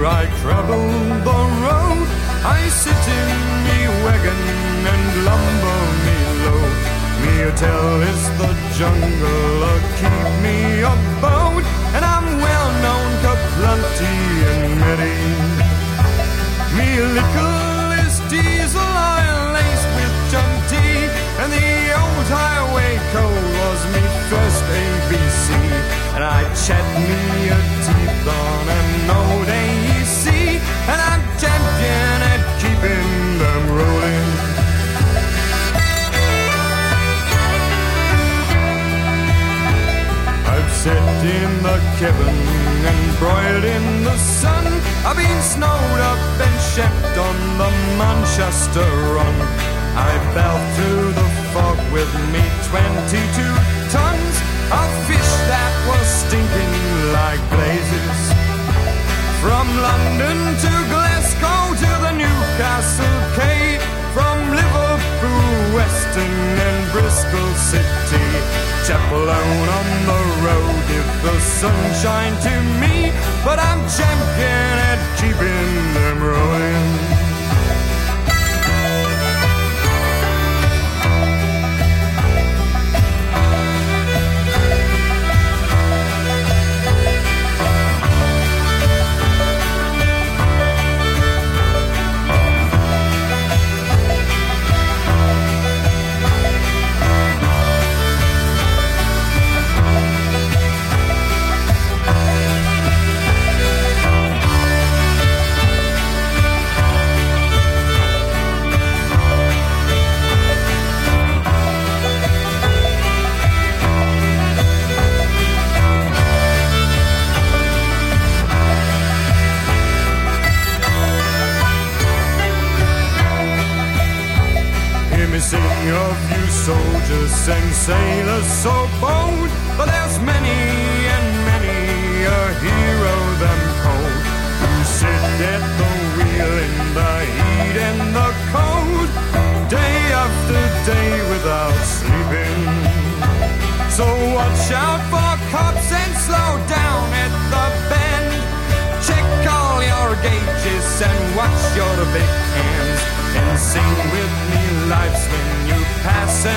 I travel the road, I sit in me wagon and lumber me low. Me hotel is the jungle, keep me abode, and I'm well known to plenty and many. Me liquor is diesel oil laced with junk tea, and the old highway code was me first ABC. And I chat me a teeth on an old AEC, and I'm champion at keeping them rolling. I've sat in the cabin and broiled in the sun. I've been snowed up and shacked on the Manchester run. I belted through the fog with me 22 tons of fish that was stinking like blazes. From London to Glasgow to the Newcastle Quay, from Liverpool, Weston and Bristol City. Chaperone on the road, give the sunshine to me, but I'm champion at keeping them rolling. Sing of you soldiers and sailors so bold, but there's many and many a hero them cold, who sit at the wheel in the heat and the cold, day after day without sleeping. So watch out for cops and slow down at the bend. Check all your gauges and watch your big hands, and sing with me life's when you pass